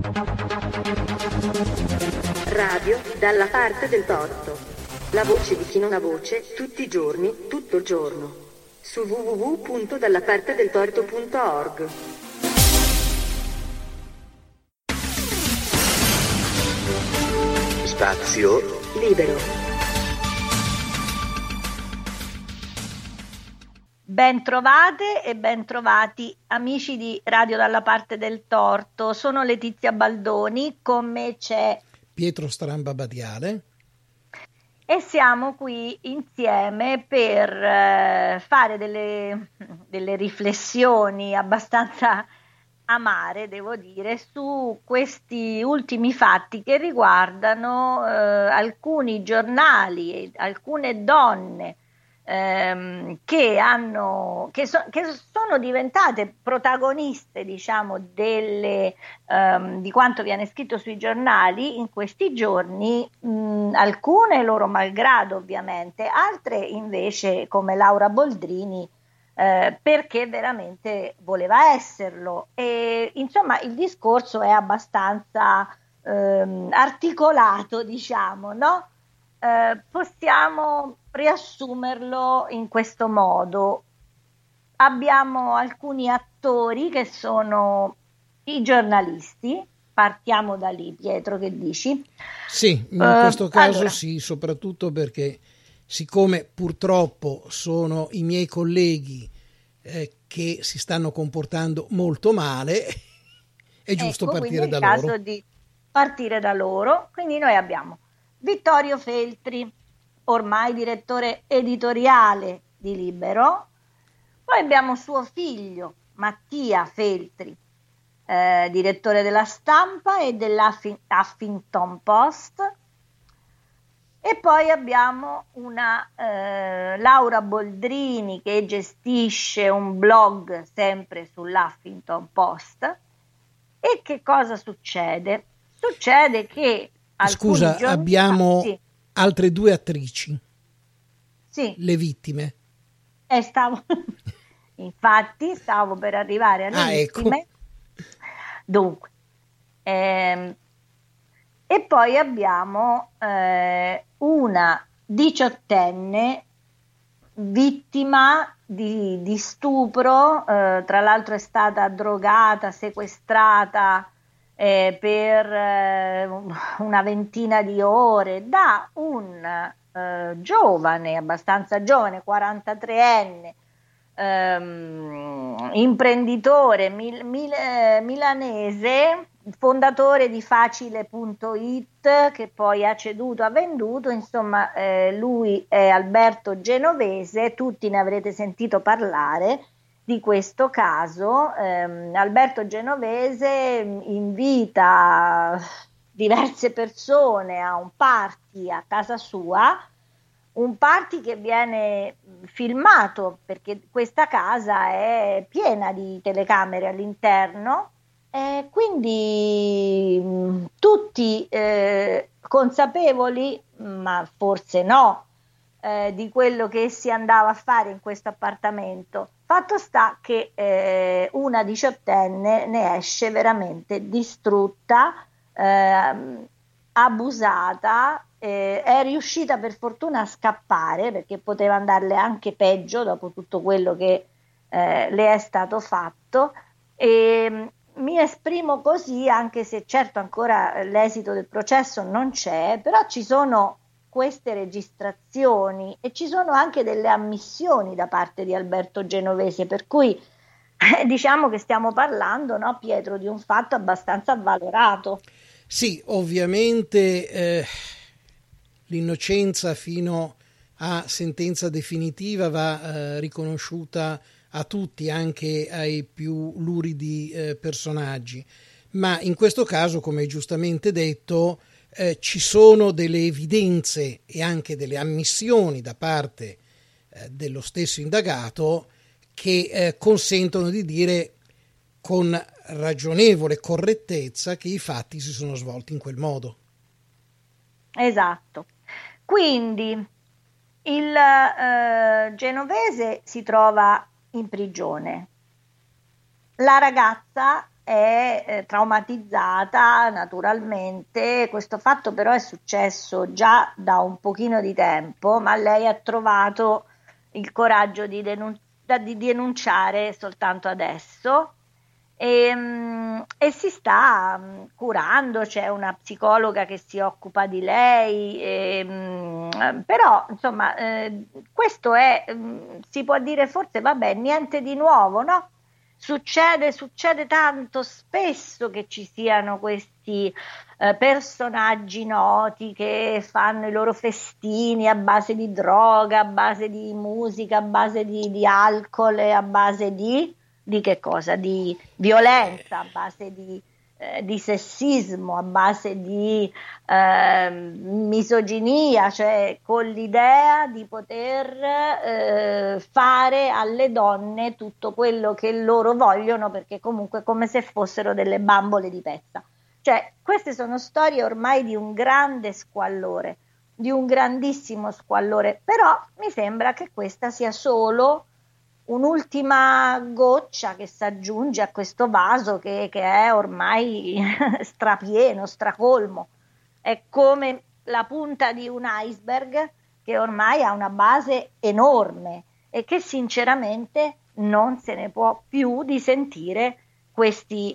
Radio dalla parte del torto. La voce di chi non ha voce, tutti i giorni, tutto il giorno. Su www.dallapartedeltorto.org. Spazio libero. Ben trovate e ben trovati amici di Radio dalla parte del torto. Sono Letizia Baldoni, con me c'è Pietro Stramba Badiale e siamo qui insieme per fare delle riflessioni abbastanza amare, devo dire, su questi ultimi fatti che riguardano alcuni giornali e alcune donne che sono diventate protagoniste, diciamo, di quanto viene scritto sui giornali in questi giorni, alcune loro malgrado ovviamente, altre invece come Laura Boldrini perché veramente voleva esserlo. E insomma il discorso è abbastanza articolato, diciamo, no? Possiamo riassumerlo in questo modo. Abbiamo alcuni attori che sono i giornalisti. Partiamo da lì, Pietro, che dici? Sì, in questo caso allora. Sì, soprattutto perché siccome purtroppo sono i miei colleghi che si stanno comportando molto male, è giusto partire da loro. È il caso di partire da loro. Quindi noi abbiamo Vittorio Feltri, ormai direttore editoriale di Libero, poi abbiamo suo figlio Mattia Feltri, direttore della Stampa e dell'Huffington Post, e poi abbiamo una Laura Boldrini che gestisce un blog sempre sull'Huffington Post. E che cosa succede? Succede che Scusa, abbiamo sì. Altre due attrici, Sì. Le vittime. Infatti stavo per arrivare alle vittime. Ecco. Dunque, e poi abbiamo una 18enne vittima di stupro, tra l'altro è stata drogata, sequestrata per una ventina di ore da un giovane, abbastanza giovane, 43enne, imprenditore milanese, fondatore di Facile.it, che poi ha ceduto, ha venduto. Insomma, lui è Alberto Genovese, tutti ne avrete sentito parlare di questo caso. Alberto Genovese invita diverse persone a un party a casa sua, un party che viene filmato perché questa casa è piena di telecamere all'interno, e quindi tutti consapevoli, ma forse no, di quello che si andava a fare in questo appartamento. Fatto sta che una 18enne ne esce veramente distrutta, abusata, è riuscita per fortuna a scappare, perché poteva andarle anche peggio dopo tutto quello che le è stato fatto. E mi esprimo così, anche se certo ancora l'esito del processo non c'è, però ci sono queste registrazioni e ci sono anche delle ammissioni da parte di Alberto Genovese, per cui diciamo che stiamo parlando, no, Pietro, di un fatto abbastanza avvalorato. Sì, ovviamente l'innocenza fino a sentenza definitiva va riconosciuta a tutti, anche ai più luridi personaggi, ma in questo caso, come hai giustamente detto, ci sono delle evidenze e anche delle ammissioni da parte dello stesso indagato che consentono di dire con ragionevole correttezza che i fatti si sono svolti in quel modo. Esatto. Quindi il Genovese si trova in prigione. La ragazza è traumatizzata naturalmente. Questo fatto però è successo già da un pochino di tempo, ma lei ha trovato il coraggio di denunciare soltanto adesso. E si sta curando, c'è una psicologa che si occupa di lei, però insomma questo è, si può dire forse, vabbè, niente di nuovo, no? Succede tanto spesso che ci siano questi personaggi noti che fanno i loro festini a base di droga, a base di musica, a base di alcol e a base di che cosa? Di violenza, a base di sessismo, a base di misoginia, cioè con l'idea di poter fare alle donne tutto quello che loro vogliono, perché comunque come se fossero delle bambole di pezza. Cioè, queste sono storie ormai di un grande squallore, di un grandissimo squallore, però mi sembra che questa sia solo un'ultima goccia che si aggiunge a questo vaso che è ormai strapieno, stracolmo. È come la punta di un iceberg che ormai ha una base enorme e che sinceramente non se ne può più di sentire questi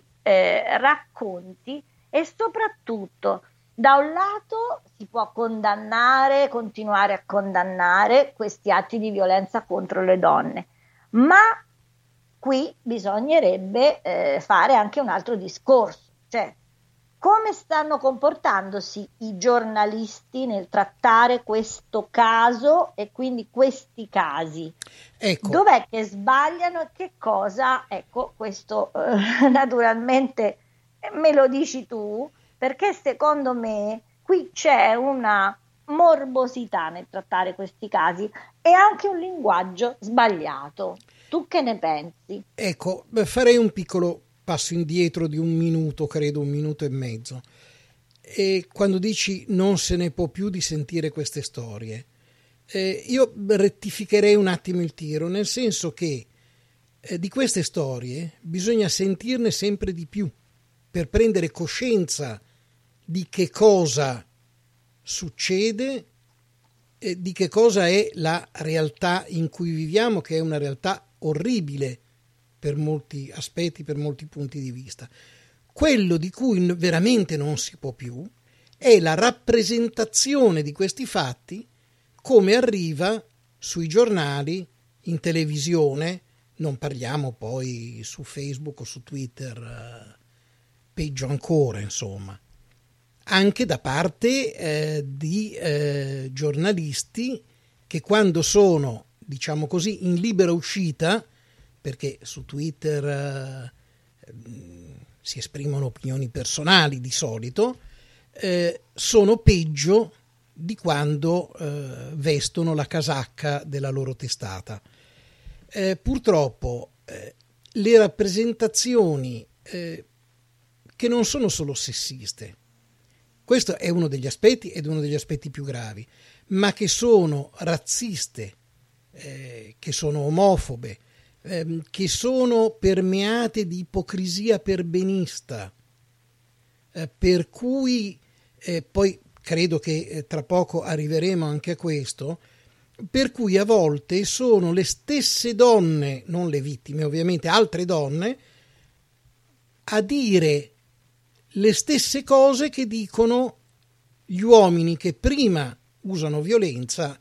racconti, e soprattutto da un lato si può continuare a condannare questi atti di violenza contro le donne, ma qui bisognerebbe fare anche un altro discorso, cioè come stanno comportandosi i giornalisti nel trattare questo caso e quindi questi casi. Ecco. Dov'è che sbagliano e che cosa? Ecco, questo naturalmente me lo dici tu, perché secondo me qui c'è una morbosità nel trattare questi casi e anche un linguaggio sbagliato. Tu che ne pensi? Ecco, farei un piccolo passo indietro di un minuto, credo 1 minuto e mezzo. E quando dici non se ne può più di sentire queste storie, io rettificherei un attimo il tiro, nel senso che di queste storie bisogna sentirne sempre di più per prendere coscienza di che cosa succede, di che cosa è la realtà in cui viviamo, che è una realtà orribile per molti aspetti, per molti punti di vista. Quello di cui veramente non si può più è la rappresentazione di questi fatti come arriva sui giornali, in televisione, non parliamo poi su Facebook o su Twitter, peggio ancora, insomma, anche da parte di giornalisti che quando sono, diciamo così, in libera uscita, perché su Twitter si esprimono opinioni personali di solito, sono peggio di quando vestono la casacca della loro testata. Purtroppo le rappresentazioni che non sono solo sessiste, questo è uno degli aspetti ed uno degli aspetti più gravi, ma che sono razziste, che sono omofobe, che sono permeate di ipocrisia perbenista, per cui poi credo che tra poco arriveremo anche a questo, per cui a volte sono le stesse donne, non le vittime ovviamente, altre donne, a dire le stesse cose che dicono gli uomini che prima usano violenza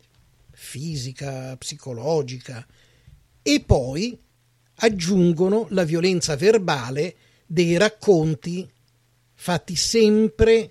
fisica, psicologica, e poi aggiungono la violenza verbale dei racconti fatti sempre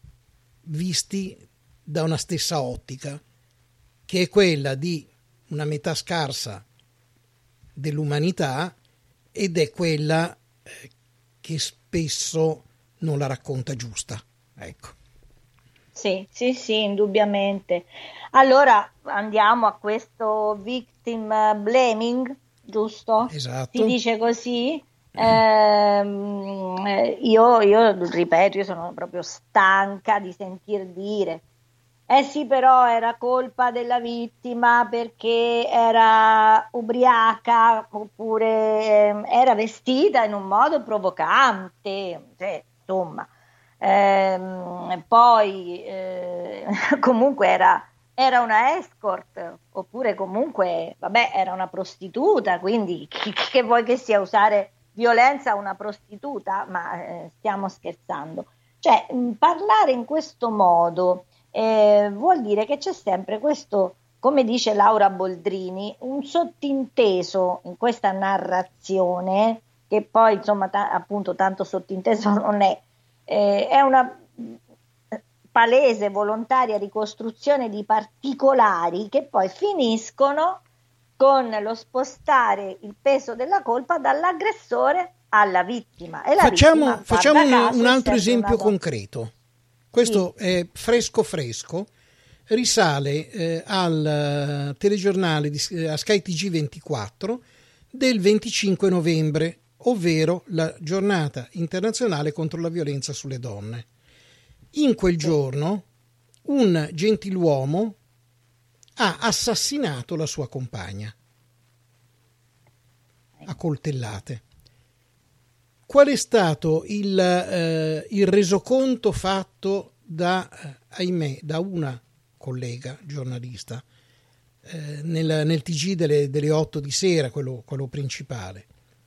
visti da una stessa ottica, che è quella di una metà scarsa dell'umanità ed è quella che spesso non la racconta giusta. Ecco. Sì, indubbiamente. Allora andiamo a questo victim blaming, giusto? Esatto. Si dice così? Io ripeto, io sono proprio stanca di sentir dire Eh sì, però era colpa della vittima perché era ubriaca oppure era vestita in un modo provocante, cioè, insomma. Poi comunque era una escort, oppure comunque, vabbè, era una prostituta, quindi che vuoi che sia usare violenza a una prostituta? Ma stiamo scherzando. Cioè, parlare in questo modo vuol dire che c'è sempre questo, come dice Laura Boldrini, un sottinteso in questa narrazione, che poi insomma appunto tanto sottinteso non è una palese volontaria ricostruzione di particolari che poi finiscono con lo spostare il peso della colpa dall'aggressore alla vittima. E la Facciamo vittima, un altro esempio concreto. Questo sì. è fresco, risale al telegiornale a Sky TG24 del 25 novembre, ovvero la giornata internazionale contro la violenza sulle donne. In quel giorno un gentiluomo ha assassinato la sua compagna a coltellate. Qual è stato il resoconto fatto da una collega giornalista nel TG delle 8 di sera, quello principale?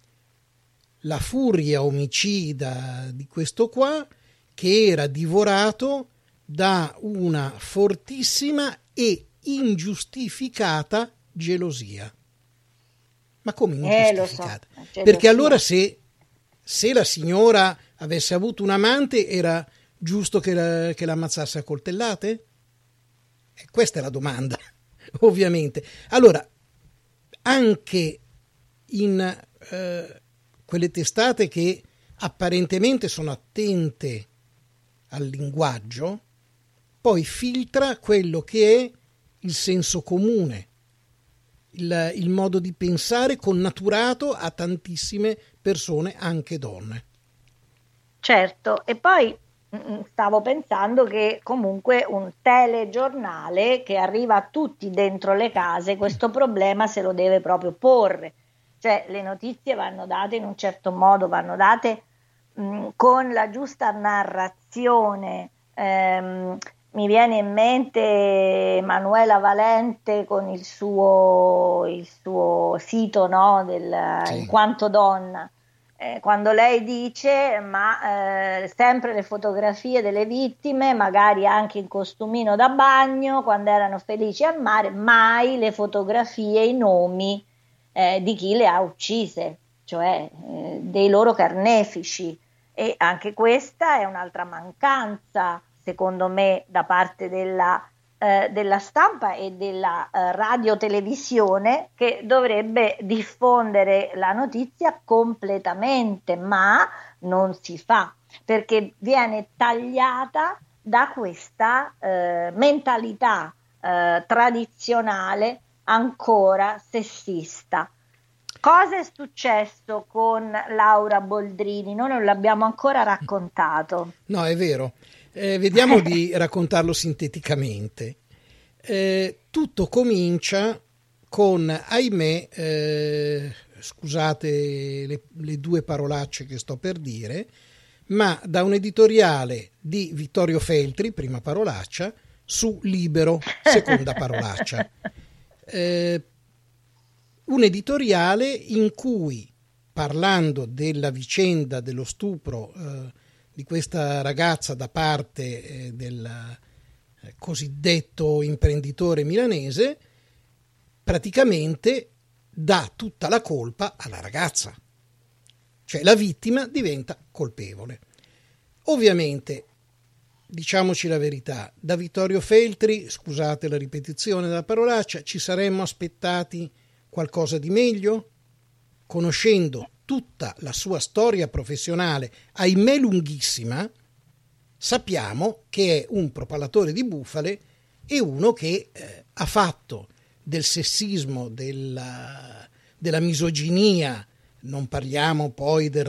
La furia omicida di questo qua, che era divorato da una fortissima e ingiustificata gelosia. Ma come ingiustificata? Lo so, Perché allora se la signora avesse avuto un amante era giusto che la ammazzasse a coltellate? Questa è la domanda, ovviamente. Allora, anche in quelle testate che apparentemente sono attente al linguaggio, poi filtra quello che è il senso comune, il modo di pensare connaturato a tantissime persone, anche donne. Certo, e poi stavo pensando che comunque un telegiornale che arriva a tutti dentro le case, questo problema se lo deve proprio porre. Cioè le notizie vanno date in un certo modo, vanno date con la giusta narrazione. Mi viene in mente Manuela Valente con il suo sito, no, Sì. In quanto donna, quando lei dice sempre le fotografie delle vittime, magari anche in costumino da bagno, quando erano felici al mare, mai le fotografie, i nomi di chi le ha uccise, cioè dei loro carnefici. E anche questa è un'altra mancanza, secondo me, da parte della stampa e della radiotelevisione, che dovrebbe diffondere la notizia completamente, ma non si fa, perché viene tagliata da questa mentalità tradizionale ancora sessista. Cosa è successo con Laura Boldrini? Noi non l'abbiamo ancora raccontato. No, è vero. Vediamo di raccontarlo sinteticamente. Tutto comincia con, ahimè, scusate le due parolacce che sto per dire, ma da un editoriale di Vittorio Feltri, prima parolaccia, su Libero, seconda parolaccia. Un editoriale in cui, parlando della vicenda dello stupro di questa ragazza da parte del cosiddetto imprenditore milanese, praticamente dà tutta la colpa alla ragazza, cioè la vittima diventa colpevole. Ovviamente, diciamoci la verità, da Vittorio Feltri, scusate la ripetizione della parolaccia, ci saremmo aspettati qualcosa di meglio? Conoscendo tutta la sua storia professionale, ahimè lunghissima, sappiamo che è un propalatore di bufale e uno che ha fatto del sessismo, della misoginia, non parliamo poi del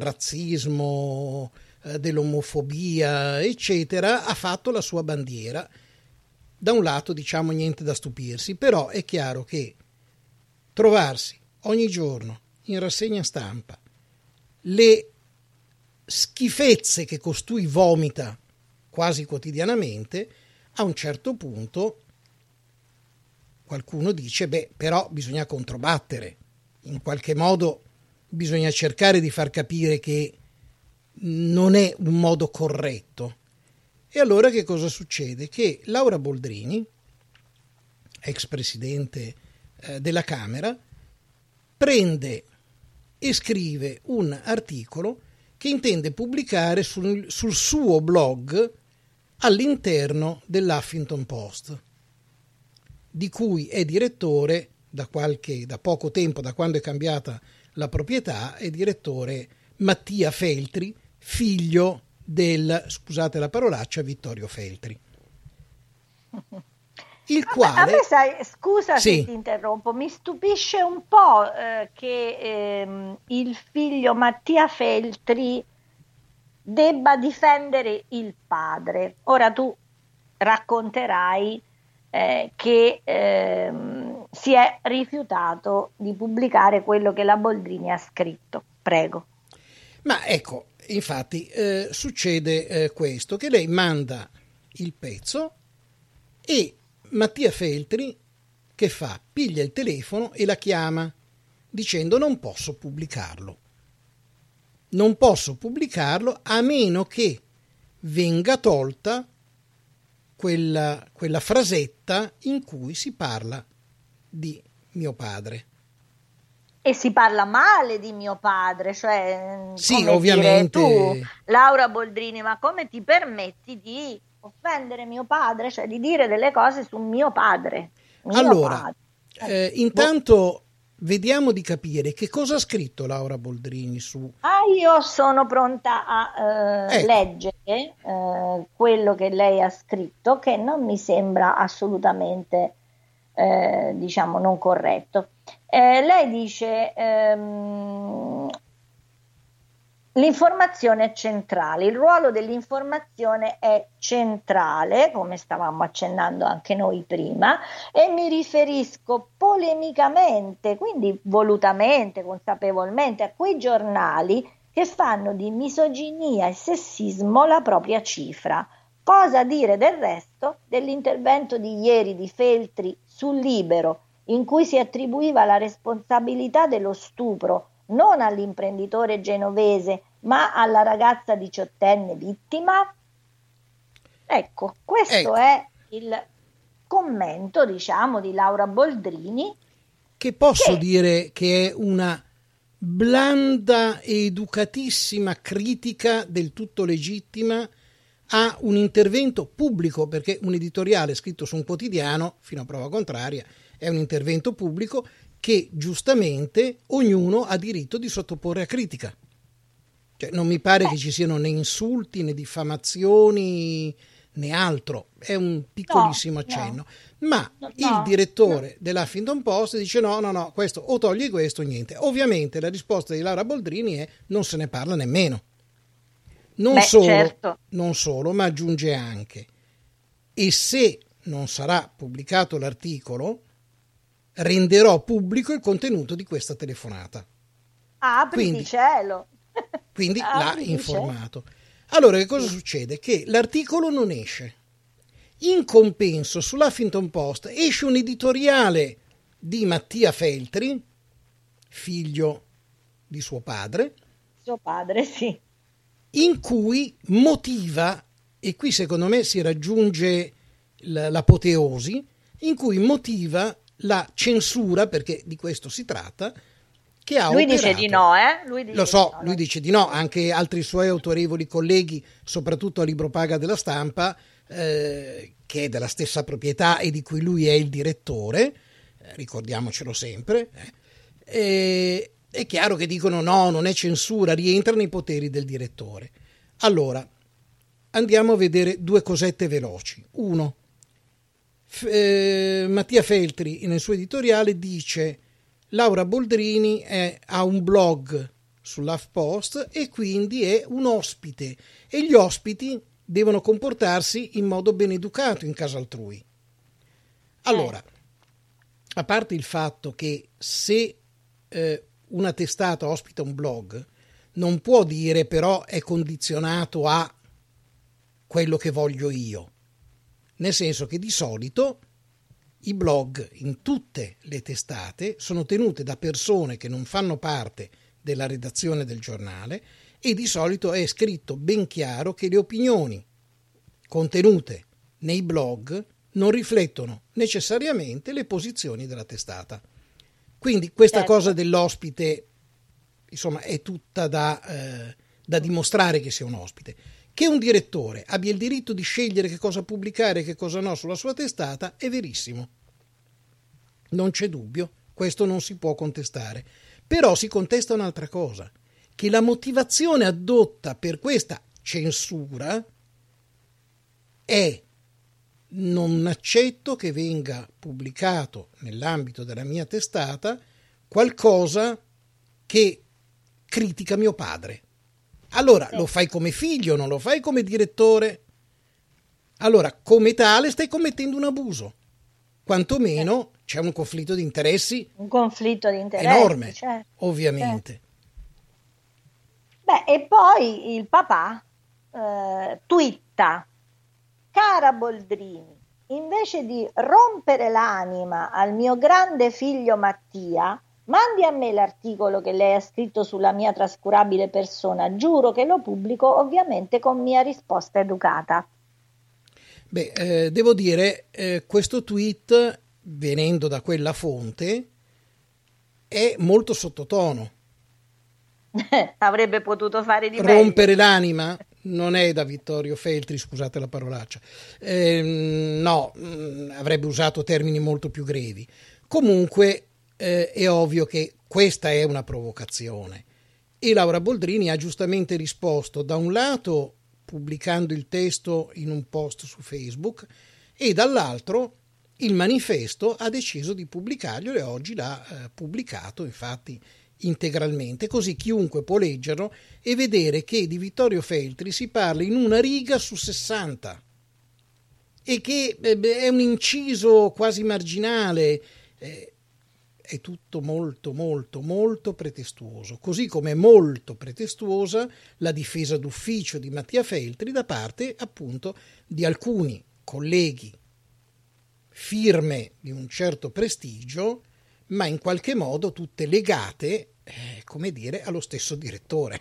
razzismo, dell'omofobia, eccetera, ha fatto la sua bandiera. da un lato diciamo niente da stupirsi, però è chiaro che trovarsi ogni giorno in rassegna stampa le schifezze che costui vomita quasi quotidianamente, a un certo punto qualcuno dice però bisogna controbattere, in qualche modo bisogna cercare di far capire che non è un modo corretto. E allora che cosa succede? Che Laura Boldrini, ex presidente della Camera, prende e scrive un articolo che intende pubblicare sul suo blog all'interno dell'Huffington Post, di cui è direttore da poco tempo, da quando è cambiata la proprietà, è direttore Mattia Feltri, figlio del, scusate la parolaccia, Vittorio Feltri. Il quale... A me scusa sì, se ti interrompo, mi stupisce un po' che il figlio Mattia Feltri debba difendere il padre. Ora tu racconterai che si è rifiutato di pubblicare quello che la Boldrini ha scritto. Prego. Ma ecco, infatti succede questo, che lei manda il pezzo e Mattia Feltri che fa? Piglia il telefono e la chiama dicendo non posso pubblicarlo a meno che venga tolta quella frasetta in cui si parla di mio padre. E si parla male di mio padre, cioè sì, ovviamente dire, tu, Laura Boldrini, ma come ti permetti di offendere mio padre, cioè di dire delle cose su mio padre? Allora, intanto vediamo di capire che cosa ha scritto Laura Boldrini su... io sono pronta a leggere quello che lei ha scritto, che non mi sembra assolutamente, diciamo, non corretto. Lei dice l'informazione è centrale, il ruolo dell'informazione è centrale, come stavamo accennando anche noi prima, e mi riferisco polemicamente, quindi volutamente, consapevolmente, a quei giornali che fanno di misoginia e sessismo la propria cifra. Cosa dire del resto dell'intervento di ieri di Feltri sul Libero, in cui si attribuiva la responsabilità dello stupro non all'imprenditore genovese, ma alla ragazza diciottenne vittima? Ecco, questo è il commento, diciamo, di Laura Boldrini. Che posso dire che è una blanda e educatissima critica del tutto legittima a un intervento pubblico, perché un editoriale scritto su un quotidiano, fino a prova contraria, è un intervento pubblico che giustamente ognuno ha diritto di sottoporre a critica. Cioè, non mi pare che ci siano né insulti né diffamazioni né altro, è un piccolissimo accenno. Ma il direttore dell'Huffington Post dice no, questo o togli questo o niente. Ovviamente la risposta di Laura Boldrini è non se ne parla nemmeno. Non solo, ma aggiunge anche: e se non sarà pubblicato l'articolo, renderò pubblico il contenuto di questa telefonata. Apriti cielo! Quindi l'ha informato. Allora che cosa succede? Che l'articolo non esce. In compenso sull'Huffington Post esce un editoriale di Mattia Feltri, figlio di suo padre. Suo padre, sì. In cui motiva, e qui secondo me si raggiunge l'apoteosi, in cui motiva la censura, perché di questo si tratta, che ha lui operato. Dice di no, eh? Lo so, lui dice di no, anche altri suoi autorevoli colleghi, soprattutto a Libro Paga della Stampa, che è della stessa proprietà e di cui lui è il direttore, ricordiamocelo sempre, è chiaro che dicono no, non è censura, rientra nei poteri del direttore. Allora, andiamo a vedere due cosette veloci. Uno, Mattia Feltri nel suo editoriale dice: Laura Boldrini ha un blog sull'HuffPost e quindi è un ospite, e gli ospiti devono comportarsi in modo ben educato in casa altrui. Allora, a parte il fatto che se una testata ospita un blog, non può dire però è condizionato a quello che voglio io, nel senso che di solito i blog in tutte le testate sono tenute da persone che non fanno parte della redazione del giornale e di solito è scritto ben chiaro che le opinioni contenute nei blog non riflettono necessariamente le posizioni della testata. Quindi questa cosa dell'ospite, insomma, è tutta da dimostrare che sia un ospite. Che un direttore abbia il diritto di scegliere che cosa pubblicare e che cosa no sulla sua testata è verissimo. Non c'è dubbio, questo non si può contestare. Però si contesta un'altra cosa, che la motivazione addotta per questa censura è: non accetto che venga pubblicato nell'ambito della mia testata qualcosa che critica mio padre. Allora, lo fai come figlio, non lo fai come direttore. Allora, come tale stai commettendo un abuso. Quantomeno c'è un conflitto di interessi. Un conflitto di interessi enorme, certo, ovviamente. Certo. E poi il papà twitta: cara Boldrini, invece di rompere l'anima al mio grande figlio Mattia, mandi a me l'articolo che lei ha scritto sulla mia trascurabile persona, giuro che lo pubblico, ovviamente con mia risposta educata. Devo dire, questo tweet, venendo da quella fonte, è molto sottotono. Avrebbe potuto fare di meglio. Rompere l'anima non è da Vittorio Feltri, scusate la parolaccia. No, avrebbe usato termini molto più grevi. Comunque è ovvio che questa è una provocazione e Laura Boldrini ha giustamente risposto, da un lato pubblicando il testo in un post su Facebook e dall'altro il manifesto ha deciso di pubblicarlo e oggi l'ha pubblicato infatti integralmente, così chiunque può leggerlo e vedere che di Vittorio Feltri si parla in una riga su 60 e che è un inciso quasi marginale. È tutto molto molto molto pretestuoso, così come è molto pretestuosa la difesa d'ufficio di Mattia Feltri da parte appunto di alcuni colleghi, firme di un certo prestigio, ma in qualche modo tutte legate, come dire, allo stesso direttore.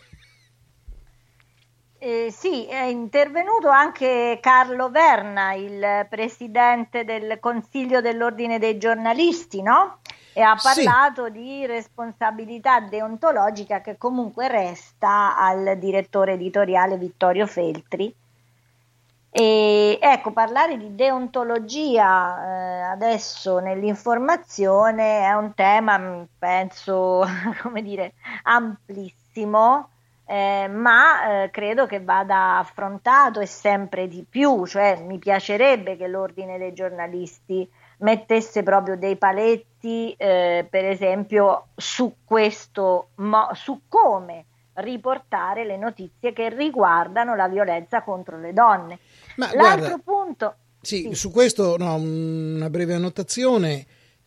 Sì, è intervenuto anche Carlo Verna, il presidente del Consiglio dell'Ordine dei giornalisti, no? E ha parlato di responsabilità deontologica che comunque resta al direttore editoriale Vittorio Feltri. E ecco, parlare di deontologia adesso nell'informazione è un tema, penso, come dire, amplissimo. Ma credo che vada affrontato e sempre di più, cioè mi piacerebbe che l'Ordine dei giornalisti mettesse proprio dei paletti, per esempio su questo, su come riportare le notizie che riguardano la violenza contro le donne. Ma l'altro guarda, punto sì, su questo una breve annotazione.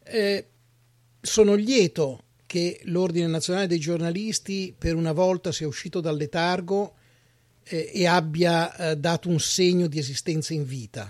Sono lieto che l'Ordine Nazionale dei Giornalisti per una volta sia uscito dal letargo e abbia dato un segno di esistenza in vita.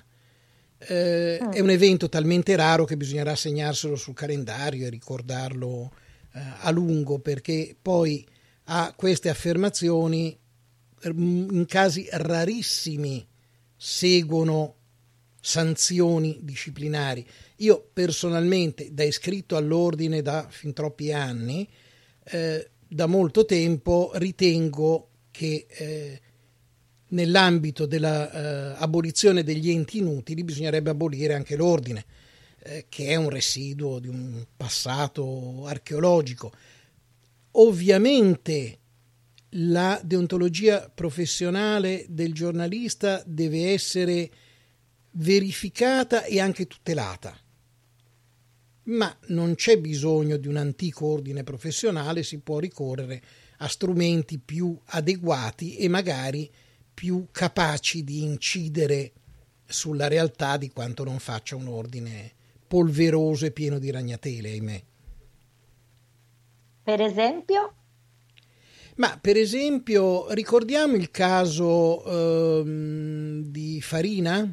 È un evento talmente raro che bisognerà segnarselo sul calendario e ricordarlo a lungo, perché poi a queste affermazioni in casi rarissimi seguono sanzioni disciplinari. Io personalmente, da iscritto all'ordine da fin troppi anni, da molto tempo ritengo che nell'ambito della abolizione degli enti inutili bisognerebbe abolire anche l'ordine, che è un residuo di un passato archeologico. Ovviamente la deontologia professionale del giornalista deve essere verificata e anche tutelata, ma non c'è bisogno di un antico ordine professionale, si può ricorrere a strumenti più adeguati e magari più capaci di incidere sulla realtà di quanto non faccia un ordine polveroso e pieno di ragnatele, ahimè. Per esempio? Ma per esempio ricordiamo il caso di Farina?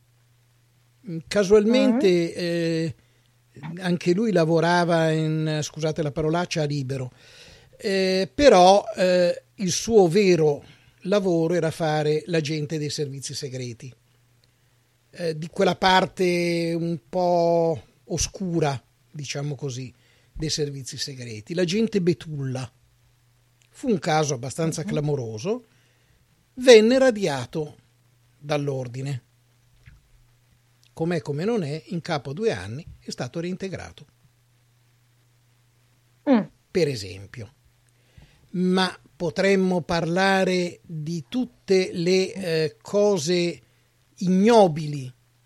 Casualmente anche lui lavorava scusate la parolaccia, a Libero, però il suo vero lavoro era fare l'agente dei servizi segreti, di quella parte un po' oscura, diciamo così, dei servizi segreti, l'agente Betulla. Fu un caso abbastanza clamoroso, venne radiato dall'ordine. Com'è come non è, in capo a 2 anni è stato reintegrato. Per esempio. Ma potremmo parlare di tutte le cose ignobili,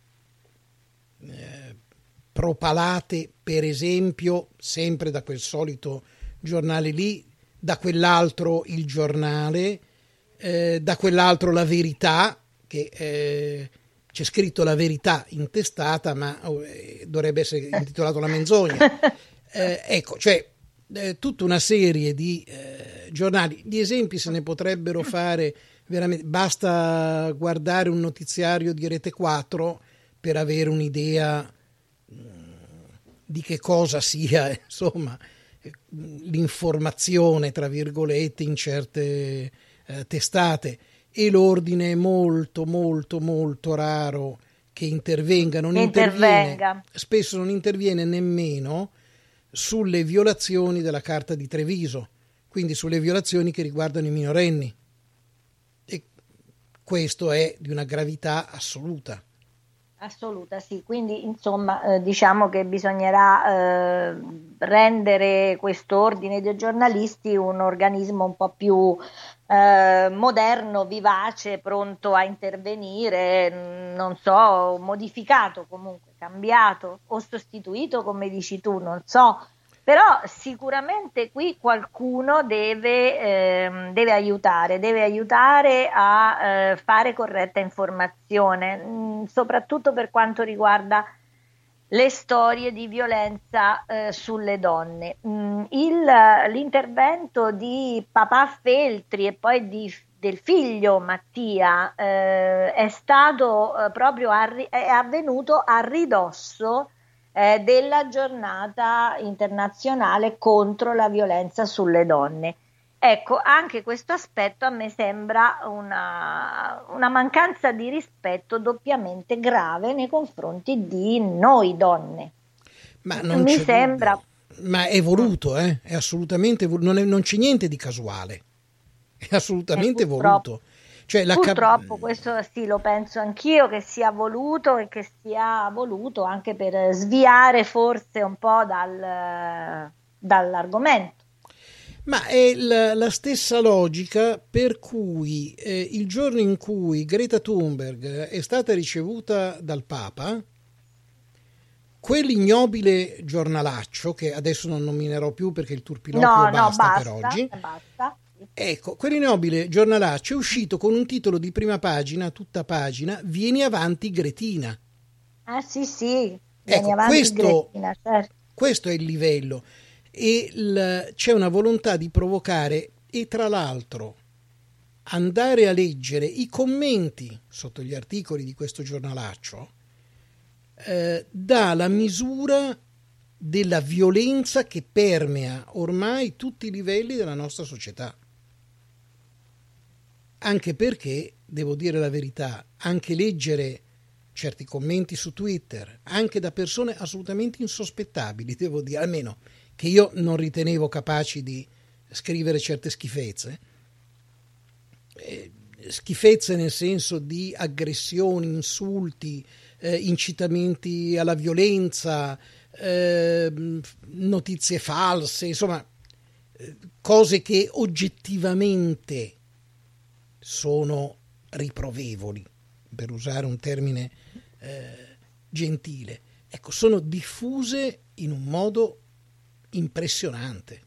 propalate, per esempio, sempre da quel solito giornale lì, da quell'altro Il Giornale, da quell'altro La Verità, che c'è scritto La Verità in testata, ma dovrebbe essere intitolato La Menzogna. Ecco, cioè tutta una serie di giornali. Di esempi se ne potrebbero fare veramente, basta guardare un notiziario di Rete 4 per avere un'idea di che cosa sia, insomma, l'informazione, tra virgolette, in certe testate. E l'ordine è molto molto molto raro che intervenga, spesso non interviene nemmeno sulle violazioni della Carta di Treviso, quindi sulle violazioni che riguardano i minorenni, e questo è di una gravità assoluta. Assoluta, sì, quindi insomma diciamo che bisognerà rendere questo ordine dei giornalisti un organismo un po' più moderno, vivace, pronto a intervenire, non so, modificato comunque, cambiato o sostituito, come dici tu, non so, però sicuramente qui qualcuno deve aiutare a fare corretta informazione, soprattutto per quanto riguarda le storie di violenza sulle donne. L'intervento di papà Feltri e poi del figlio Mattia è stato proprio è avvenuto a ridosso della giornata internazionale contro la violenza sulle donne. Ecco, anche questo aspetto a me sembra una mancanza di rispetto doppiamente grave nei confronti di noi donne. Ma non mi sembra dubbio. Ma è voluto, è assolutamente non c'è niente di casuale, è assolutamente voluto. Cioè, purtroppo questo sì, lo penso anch'io, che sia voluto e che sia voluto anche per sviare forse un po' dall'argomento. Ma è la stessa logica per cui il giorno in cui Greta Thunberg è stata ricevuta dal Papa, quell'ignobile giornalaccio, che adesso non nominerò più perché il turpiloquio basta per oggi, basta. Ecco, quell'ignobile giornalaccio è uscito con un titolo di prima pagina, tutta pagina, "Vieni avanti Gretina". Ah sì, vieni avanti Gretina, certo. Questo è il livello, e c'è una volontà di provocare, e tra l'altro andare a leggere i commenti sotto gli articoli di questo giornalaccio dà la misura della violenza che permea ormai tutti i livelli della nostra società. Anche perché, devo dire la verità, anche leggere certi commenti su Twitter, anche da persone assolutamente insospettabili, devo dire, almeno che io non ritenevo capaci di scrivere certe schifezze, schifezze nel senso di aggressioni, insulti, incitamenti alla violenza, notizie false, insomma, cose che oggettivamente sono riprovevoli, per usare un termine gentile. Ecco, sono diffuse in un modo impressionante.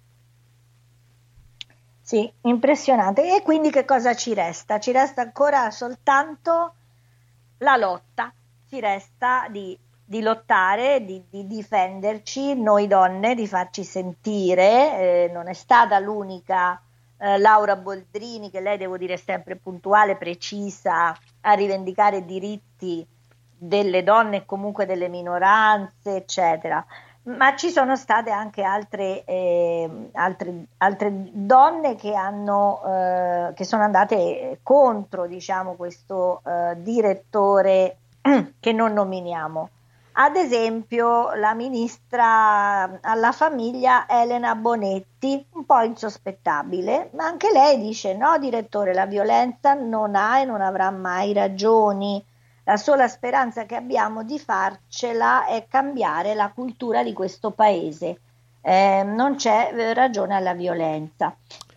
Sì, impressionante. E quindi che cosa ci resta? Ci resta ancora soltanto la lotta, ci resta di di lottare, di difenderci, noi donne, di farci sentire. Non è stata l'unica Laura Boldrini, che lei, devo dire, è sempre puntuale, precisa a rivendicare diritti delle donne e comunque delle minoranze, eccetera. Ma ci sono state anche altre donne che sono andate contro, diciamo, questo direttore che non nominiamo. Ad esempio la ministra alla famiglia Elena Bonetti, un po' insospettabile, ma anche lei dice: no, direttore, la violenza non ha e non avrà mai ragioni. La sola speranza che abbiamo di farcela è cambiare la cultura di questo paese. Non c'è ragione alla violenza.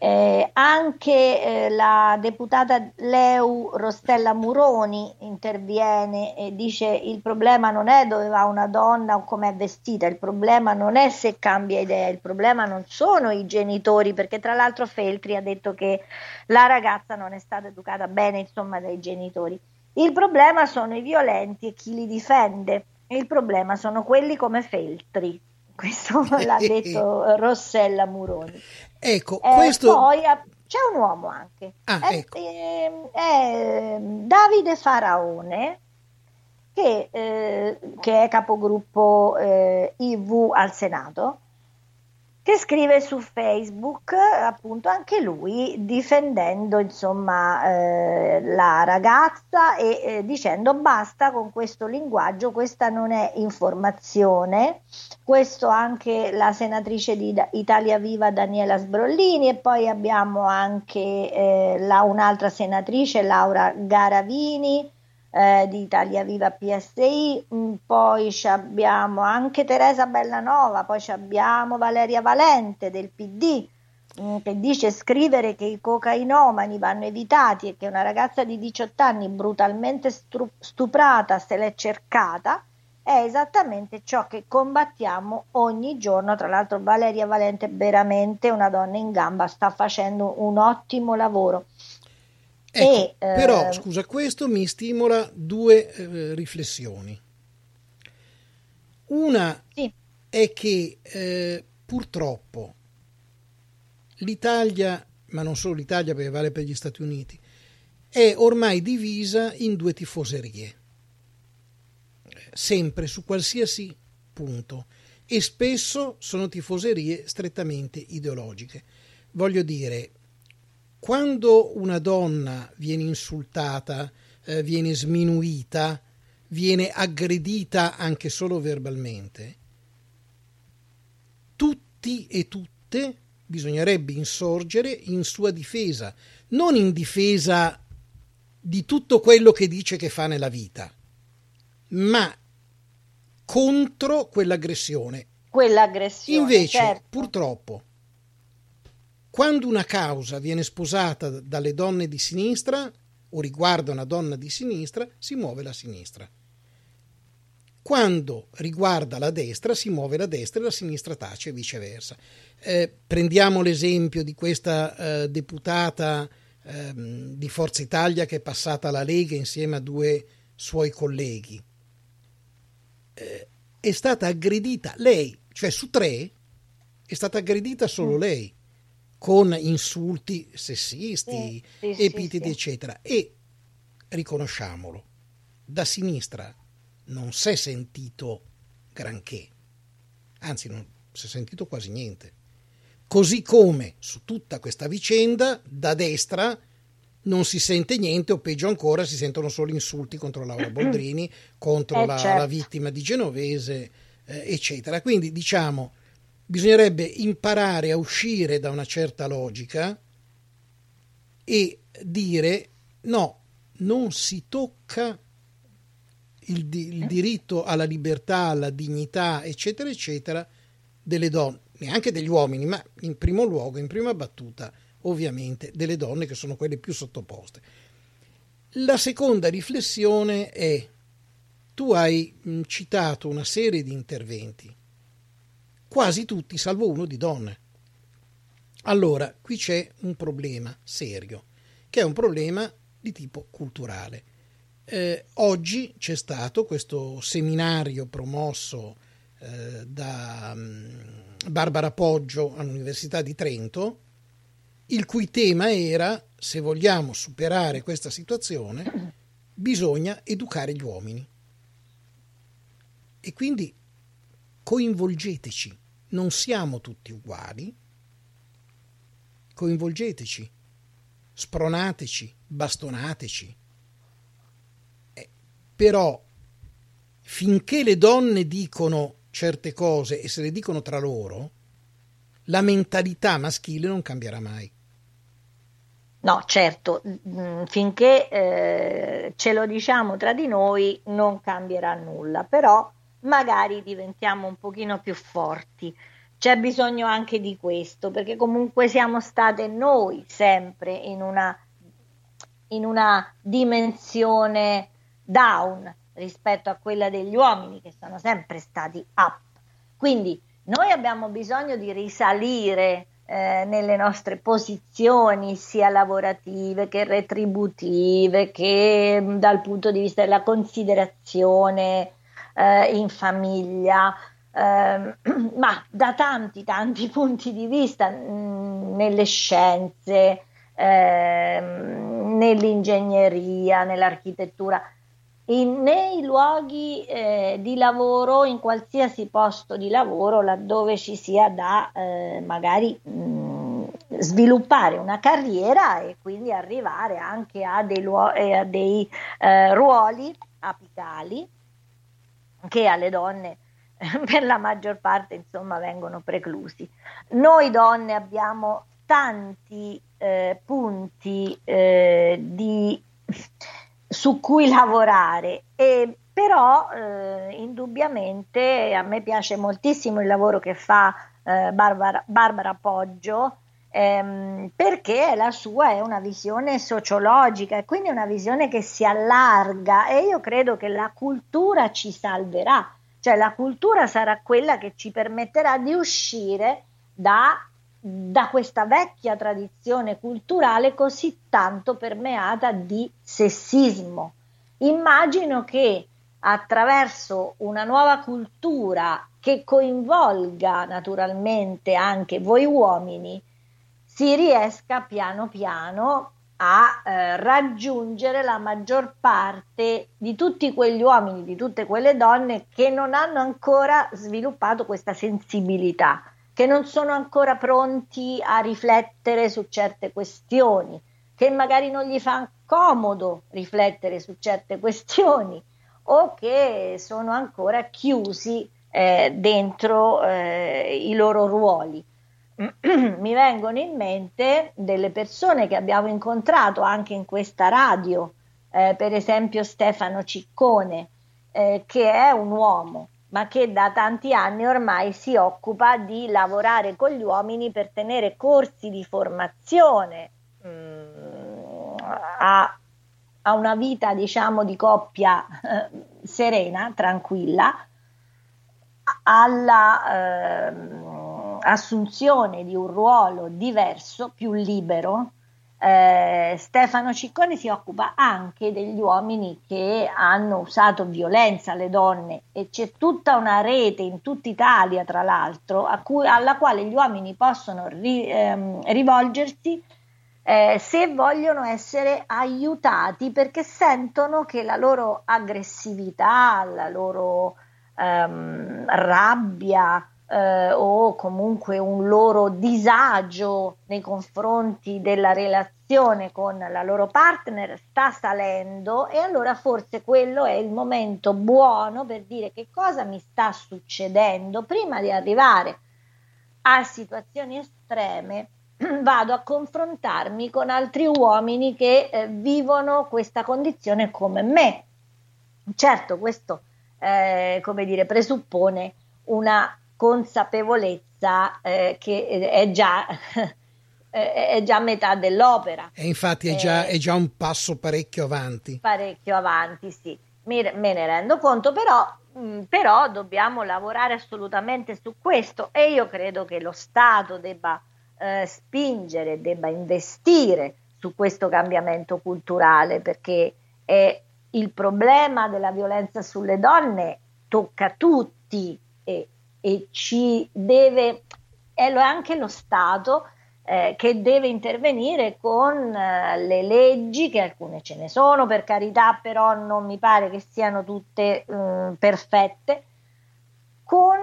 Anche la deputata Leu Rostella Muroni interviene e dice: il problema non è dove va una donna o come è vestita, il problema non è se cambia idea, il problema non sono i genitori, perché tra l'altro Feltri ha detto che la ragazza non è stata educata bene, insomma, dai genitori. Il problema sono i violenti e chi li difende, il problema sono quelli come Feltri. Questo l'ha detto Rossella Muroni. Ecco, questo... Poi c'è un uomo anche, ecco. è Davide Faraone, che è capogruppo IV al Senato, che scrive su Facebook, appunto, anche lui difendendo, insomma, la ragazza e dicendo: basta con questo linguaggio, questa non è informazione. Questo anche la senatrice di Italia Viva Daniela Sbrollini, e poi abbiamo anche un'altra senatrice, Laura Garavini, di Italia Viva PSI, poi abbiamo anche Teresa Bellanova, poi abbiamo Valeria Valente del PD, che dice: scrivere che i cocainomani vanno evitati e che una ragazza di 18 anni brutalmente stuprata se l'è cercata è esattamente ciò che combattiamo ogni giorno. Tra l'altro Valeria Valente è veramente una donna in gamba, sta facendo un ottimo lavoro. Ecco, però, scusa, questo mi stimola due riflessioni. Una è che purtroppo l'Italia, ma non solo l'Italia, perché vale per gli Stati Uniti, è ormai divisa in due tifoserie, sempre, su qualsiasi punto, e spesso sono tifoserie strettamente ideologiche. Voglio dire, quando una donna viene insultata, viene sminuita, viene aggredita anche solo verbalmente, tutti e tutte bisognerebbe insorgere in sua difesa, non in difesa di tutto quello che dice che fa nella vita, ma contro quell'aggressione. Invece, certo, purtroppo, quando una causa viene sposata dalle donne di sinistra o riguarda una donna di sinistra, si muove la sinistra. Quando riguarda la destra, si muove la destra e la sinistra tace e viceversa. Prendiamo l'esempio di questa deputata di Forza Italia che è passata alla Lega insieme a due suoi colleghi. È stata aggredita lei, cioè su 3 è stata aggredita solo lei, con insulti sessisti, epiteti, eccetera. E riconosciamolo, da sinistra non si è sentito granché, anzi non si è sentito quasi niente. Così come su tutta questa vicenda da destra non si sente niente, o peggio ancora si sentono solo insulti contro Laura Boldrini, contro la vittima di Genovese, eccetera. Quindi, diciamo, bisognerebbe imparare a uscire da una certa logica e dire: no, non si tocca il diritto alla libertà, alla dignità, eccetera, eccetera, delle donne, neanche degli uomini, ma in primo luogo, in prima battuta, ovviamente delle donne, che sono quelle più sottoposte. La seconda riflessione è: tu hai citato una serie di interventi, quasi tutti, salvo uno, di donne. Allora, qui c'è un problema serio, che è un problema di tipo culturale. Oggi c'è stato questo seminario promosso da Barbara Poggio all'Università di Trento, il cui tema era: se vogliamo superare questa situazione bisogna educare gli uomini. E quindi coinvolgeteci, non siamo tutti uguali, coinvolgeteci, spronateci, bastonateci. Però finché le donne dicono certe cose e se le dicono tra loro, la mentalità maschile non cambierà mai. No, certo, finché ce lo diciamo tra di noi non cambierà nulla, però magari diventiamo un pochino più forti. C'è bisogno anche di questo, perché comunque siamo state noi sempre in una dimensione down rispetto a quella degli uomini, che sono sempre stati up. Quindi noi abbiamo bisogno di risalire nelle nostre posizioni sia lavorative che retributive, che dal punto di vista della considerazione in famiglia, ma da tanti punti di vista, nelle scienze, nell'ingegneria, nell'architettura, nei luoghi di lavoro, in qualsiasi posto di lavoro laddove ci sia da magari sviluppare una carriera e quindi arrivare anche a dei ruoli apicali che alle donne per la maggior parte insomma vengono preclusi. Noi donne abbiamo tanti punti su cui lavorare, però indubbiamente a me piace moltissimo il lavoro che fa Barbara Poggio, perché la sua è una visione sociologica e quindi è una visione che si allarga, e io credo che la cultura ci salverà, cioè la cultura sarà quella che ci permetterà di uscire da questa vecchia tradizione culturale così tanto permeata di sessismo. Immagino che attraverso una nuova cultura che coinvolga naturalmente anche voi uomini si riesca piano piano a raggiungere la maggior parte di tutti quegli uomini, di tutte quelle donne che non hanno ancora sviluppato questa sensibilità, che non sono ancora pronti a riflettere su certe questioni, che magari non gli fa comodo riflettere su certe questioni, o che sono ancora chiusi dentro i loro ruoli. Mi vengono in mente delle persone che abbiamo incontrato anche in questa radio, per esempio Stefano Ciccone, che è un uomo, ma che da tanti anni ormai si occupa di lavorare con gli uomini per tenere corsi di formazione a una vita, diciamo, di coppia serena, tranquilla, alla assunzione di un ruolo diverso, più libero. Stefano Ciccone si occupa anche degli uomini che hanno usato violenza alle donne, e c'è tutta una rete in tutta Italia, tra l'altro, alla quale gli uomini possono rivolgersi se vogliono essere aiutati, perché sentono che la loro aggressività, la loro rabbia, o comunque un loro disagio nei confronti della relazione con la loro partner sta salendo, e allora forse quello è il momento buono per dire che cosa mi sta succedendo. Prima di arrivare a situazioni estreme vado a confrontarmi con altri uomini che vivono questa condizione come me. Certo, questo come dire, presuppone una consapevolezza che è già metà dell'opera. E infatti è già un passo parecchio avanti. Parecchio avanti, sì. Me ne rendo conto, però dobbiamo lavorare assolutamente su questo, e io credo che lo Stato debba spingere, debba investire su questo cambiamento culturale, perché è il problema della violenza sulle donne tocca tutti e ci deve, è anche lo Stato che deve intervenire con le leggi, che alcune ce ne sono per carità, però non mi pare che siano tutte perfette, con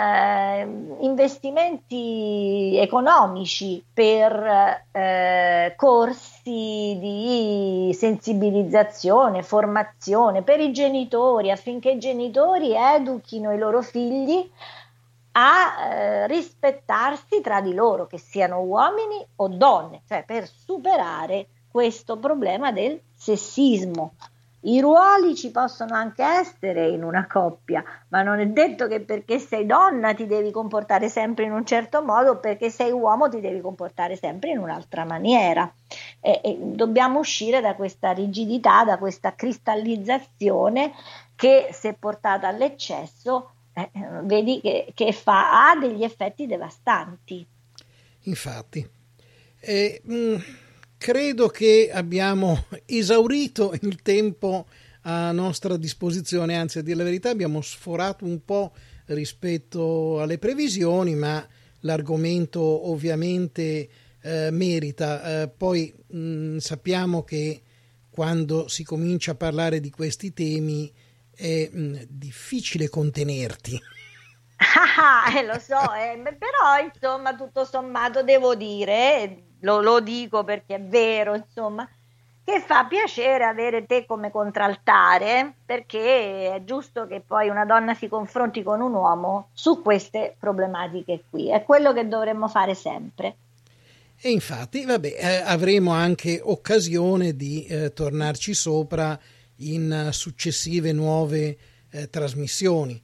investimenti economici per corsi di sensibilizzazione, formazione per i genitori, affinché i genitori educhino i loro figli a rispettarsi tra di loro, che siano uomini o donne, cioè per superare questo problema del sessismo. I ruoli ci possono anche essere in una coppia, ma non è detto che perché sei donna ti devi comportare sempre in un certo modo, perché sei uomo ti devi comportare sempre in un'altra maniera. E dobbiamo uscire da questa rigidità, da questa cristallizzazione che, se portata all'eccesso, vedi che ha degli effetti devastanti. Infatti, credo che abbiamo esaurito il tempo a nostra disposizione, anzi, a dire la verità abbiamo sforato un po' rispetto alle previsioni, ma l'argomento ovviamente merita. Poi sappiamo che quando si comincia a parlare di questi temi è difficile contenerti. Lo so, però insomma tutto sommato devo dire, lo dico perché è vero, insomma, che fa piacere avere te come contraltare, perché è giusto che poi una donna si confronti con un uomo su queste problematiche qui, è quello che dovremmo fare sempre. E infatti, vabbè, avremo anche occasione di tornarci sopra in successive nuove trasmissioni.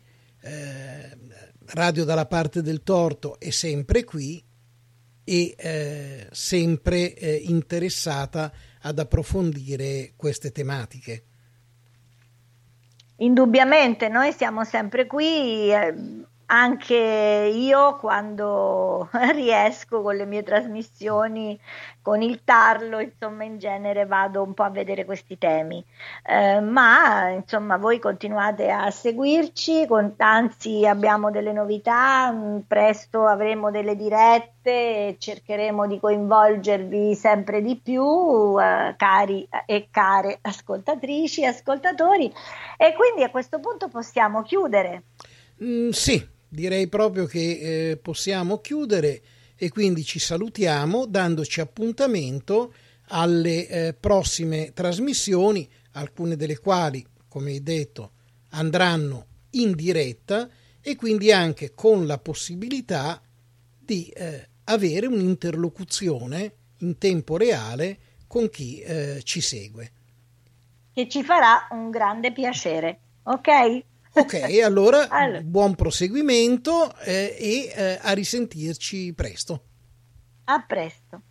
Radio dalla parte del torto è sempre qui e sempre interessata ad approfondire queste tematiche. Indubbiamente noi siamo sempre qui, anche io quando riesco con le mie trasmissioni, con il tarlo, insomma in genere vado un po' a vedere questi temi, ma insomma voi continuate a seguirci, anzi abbiamo delle novità, presto avremo delle dirette, cercheremo di coinvolgervi sempre di più, cari e care ascoltatrici e ascoltatori, e quindi a questo punto possiamo chiudere. Sì. Direi proprio che possiamo chiudere e quindi ci salutiamo dandoci appuntamento alle prossime trasmissioni, alcune delle quali, come hai detto, andranno in diretta e quindi anche con la possibilità di avere un'interlocuzione in tempo reale con chi ci segue. Che ci farà un grande piacere, ok? Ok, allora buon proseguimento e a risentirci presto. A presto.